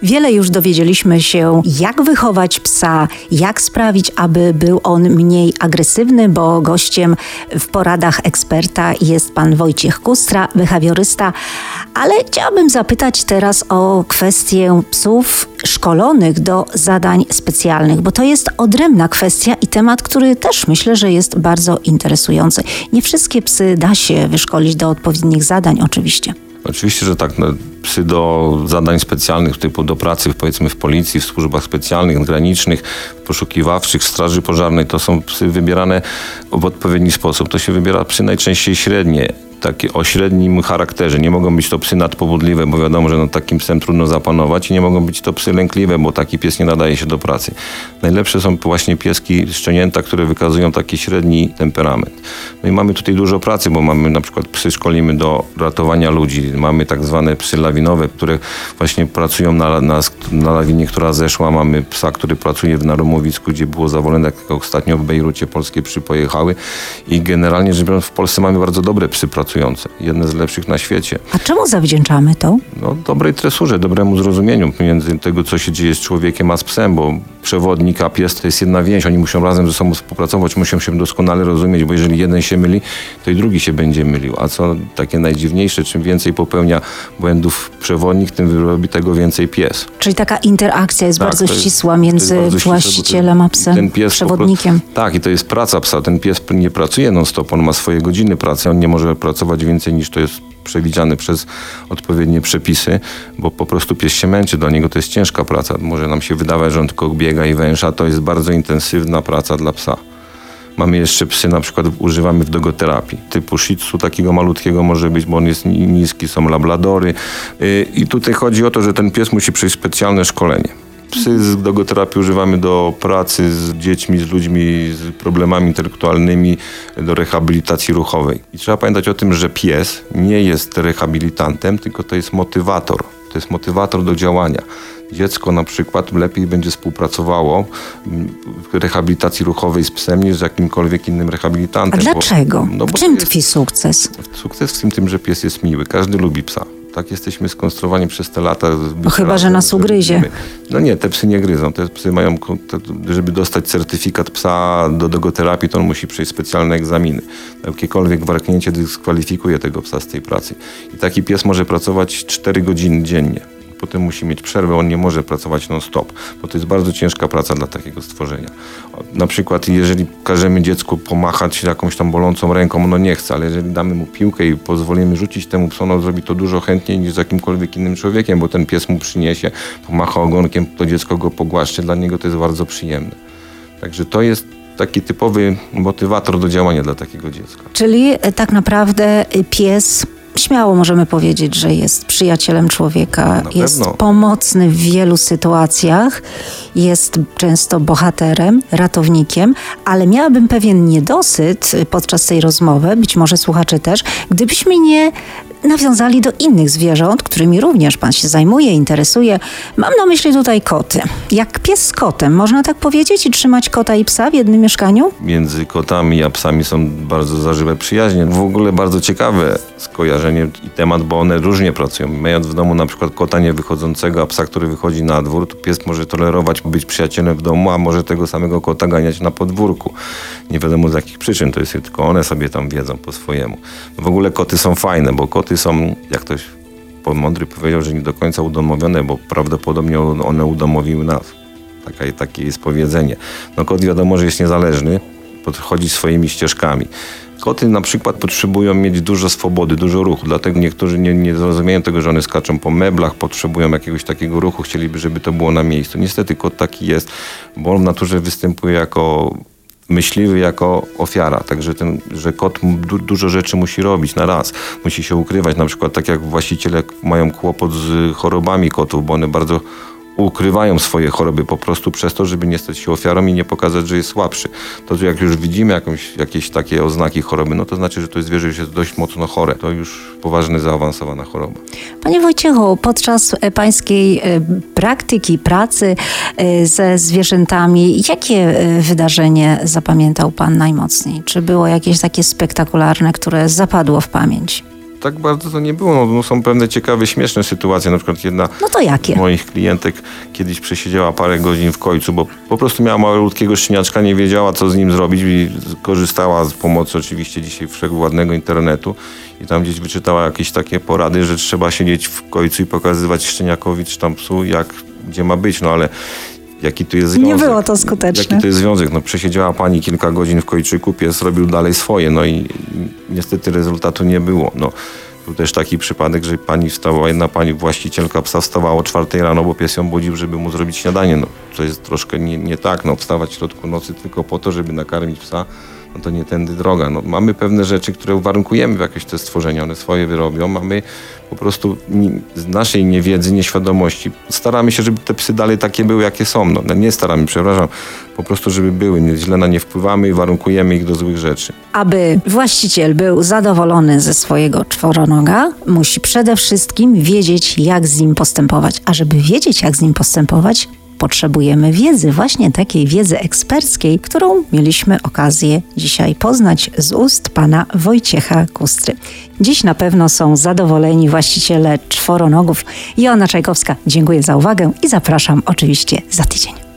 Wiele już dowiedzieliśmy się, jak wychować psa, jak sprawić, aby był on mniej agresywny, bo gościem w poradach eksperta jest pan Wojciech Kustra, behawiorysta. Ale chciałabym zapytać teraz o kwestię psów szkolonych do zadań specjalnych, bo to jest odrębna kwestia i temat, który też myślę, że jest bardzo interesujący. Nie wszystkie psy da się wyszkolić do odpowiednich zadań oczywiście. Oczywiście, że tak. Psy do zadań specjalnych, typu do pracy powiedzmy w policji, w służbach specjalnych, granicznych, poszukiwawczych, straży pożarnej, to są psy wybierane w odpowiedni sposób. To się wybiera psy najczęściej średnie, takie o średnim charakterze. Nie mogą być to psy nadpobudliwe, bo wiadomo, że nad takim psem trudno zapanować i nie mogą być to psy lękliwe, bo taki pies nie nadaje się do pracy. Najlepsze są właśnie pieski szczenięta, które wykazują taki średni temperament. No i mamy tutaj dużo pracy, bo mamy na przykład psy szkolimy do ratowania ludzi. Mamy tak zwane psy lawinowe, które właśnie pracują na lawinie, która zeszła. Mamy psa, który pracuje na rumowisku, gdzie było zawolone, jak ostatnio w Bejrucie polskie psy pojechały. I generalnie rzecz biorąc w Polsce mamy bardzo dobre psy pracujące. Jedne z lepszych na świecie. A czemu zawdzięczamy to? Dobrej tresurze, dobremu zrozumieniu między tego, co się dzieje z człowiekiem, a z psem, bo przewodnik a pies to jest jedna więź. Oni muszą razem ze sobą współpracować, muszą się doskonale rozumieć, bo jeżeli jeden się myli, to i drugi się będzie mylił. A co takie najdziwniejsze, czym więcej popełnia błędów przewodnik, tym robi tego więcej pies. Czyli taka interakcja jest bardzo ścisła między właścicielem a psem, ten pies przewodnikiem. Tak, i to jest praca psa. Ten pies nie pracuje non-stop, on ma swoje godziny pracy, on nie może pracować więcej niż to jest przewidziane przez odpowiednie przepisy, bo po prostu pies się męczy, do niego to jest ciężka praca. Może nam się wydawać, że on tylko biega i węsza, to jest bardzo intensywna praca dla psa. Mamy jeszcze psy, na przykład używamy w dogoterapii. Typu shih tzu, takiego malutkiego może być, bo on jest niski, są labladory. I tutaj chodzi o to, że ten pies musi przejść specjalne szkolenie. Psy z dogoterapii używamy do pracy z dziećmi, z ludźmi z problemami intelektualnymi, do rehabilitacji ruchowej. I trzeba pamiętać o tym, że pies nie jest rehabilitantem, tylko to jest motywator. To jest motywator do działania. Dziecko na przykład lepiej będzie współpracowało w rehabilitacji ruchowej z psem niż z jakimkolwiek innym rehabilitantem. A dlaczego? W czym tkwi sukces? Sukces w tym, że pies jest miły. Każdy lubi psa. Tak jesteśmy skonstruowani przez te lata. Chyba, że nas ugryzie. No nie, te psy nie gryzą. Te psy mają, żeby dostać certyfikat psa do dogoterapii, to on musi przejść specjalne egzaminy. Jakiekolwiek warknięcie dyskwalifikuje tego psa z tej pracy. I taki pies może pracować 4 godziny dziennie. Potem musi mieć przerwę, on nie może pracować non-stop, bo to jest bardzo ciężka praca dla takiego stworzenia. Na przykład jeżeli każemy dziecku pomachać jakąś tam bolącą ręką, ono nie chce, ale jeżeli damy mu piłkę i pozwolimy rzucić temu psu, ono zrobi to dużo chętniej niż z jakimkolwiek innym człowiekiem, bo ten pies mu przyniesie, pomacha ogonkiem, to dziecko go pogłaszcze, dla niego to jest bardzo przyjemne. Także to jest taki typowy motywator do działania dla takiego dziecka. Czyli tak naprawdę pies, śmiało możemy powiedzieć, że jest przyjacielem człowieka, jest pomocny w wielu sytuacjach, jest często bohaterem, ratownikiem, ale miałabym pewien niedosyt podczas tej rozmowy, być może słuchacze też, gdybyśmy nie nawiązali do innych zwierząt, którymi również pan się zajmuje, interesuje. Mam na myśli tutaj koty. Jak pies z kotem, można tak powiedzieć, i trzymać kota i psa w jednym mieszkaniu? Między kotami a psami są bardzo zażyłe przyjaźnie. W ogóle bardzo ciekawe skojarzenie i temat, bo one różnie pracują. Mając w domu na przykład kota niewychodzącego, a psa, który wychodzi na dwór, to pies może tolerować być przyjacielem w domu, a może tego samego kota ganiać na podwórku. Nie wiadomo z jakich przyczyn, to jest tylko one sobie tam wiedzą po swojemu. W ogóle koty są fajne, bo koty są, jak ktoś mądry powiedział, że nie do końca udomowione, bo prawdopodobnie one udomowiły nas. Takie jest powiedzenie. No kot wiadomo, że jest niezależny, podchodzi swoimi ścieżkami. Koty na przykład potrzebują mieć dużo swobody, dużo ruchu, dlatego niektórzy nie zrozumieją tego, że one skaczą po meblach, potrzebują jakiegoś takiego ruchu, chcieliby, żeby to było na miejscu. Niestety kot taki jest, bo on w naturze występuje jako myśliwy, jako ofiara. Także że kot dużo rzeczy musi robić na raz. Musi się ukrywać, na przykład tak jak właściciele mają kłopot z chorobami kotów, bo one bardzo ukrywają swoje choroby po prostu przez to, żeby nie stać się ofiarą i nie pokazać, że jest słabszy. To, że jak już widzimy jakieś takie oznaki choroby, no to znaczy, że to zwierzę już jest dość mocno chore. To już poważnie zaawansowana choroba. Panie Wojciechu, podczas pańskiej praktyki, pracy ze zwierzętami, jakie wydarzenie zapamiętał pan najmocniej? Czy było jakieś takie spektakularne, które zapadło w pamięć? tak bardzo to nie było. No, są pewne ciekawe, śmieszne sytuacje. Na przykład jedna z moich klientek kiedyś przesiedziała parę godzin w kojcu, bo po prostu miała malutkiego szczeniaczka, nie wiedziała, co z nim zrobić i korzystała z pomocy oczywiście dzisiaj wszechwładnego internetu i tam gdzieś wyczytała jakieś takie porady, że trzeba siedzieć w kojcu i pokazywać szczeniakowi czy tam psu, gdzie ma być, no ale jaki tu jest związek? Nie było to skuteczne. Jaki to jest związek? No przesiedziała pani kilka godzin w kojczyku, pies robił dalej swoje, no i niestety rezultatu nie było. No, był też taki przypadek, że jedna pani właścicielka psa wstawała o 4 rano, bo pies ją budził, żeby mu zrobić śniadanie. No, to jest troszkę nie tak, no wstawać w środku nocy tylko po to, żeby nakarmić psa, no to nie tędy droga. No, mamy pewne rzeczy, które uwarunkujemy w jakieś te stworzenia, one swoje wyrobią, mamy po prostu z naszej niewiedzy, nieświadomości staramy się, żeby te psy dalej takie były, jakie są. No, nie staramy, przepraszam, po prostu, żeby były. Źle na nie wpływamy i warunkujemy ich do złych rzeczy. Aby właściciel był zadowolony ze swojego czworonoga, musi przede wszystkim wiedzieć, jak z nim postępować. A żeby wiedzieć, jak z nim postępować, potrzebujemy wiedzy, właśnie takiej wiedzy eksperckiej, którą mieliśmy okazję dzisiaj poznać z ust pana Wojciecha Kustry. Dziś na pewno są zadowoleni właściciele czworonogów. Joanna Czajkowska, dziękuję za uwagę i zapraszam oczywiście za tydzień.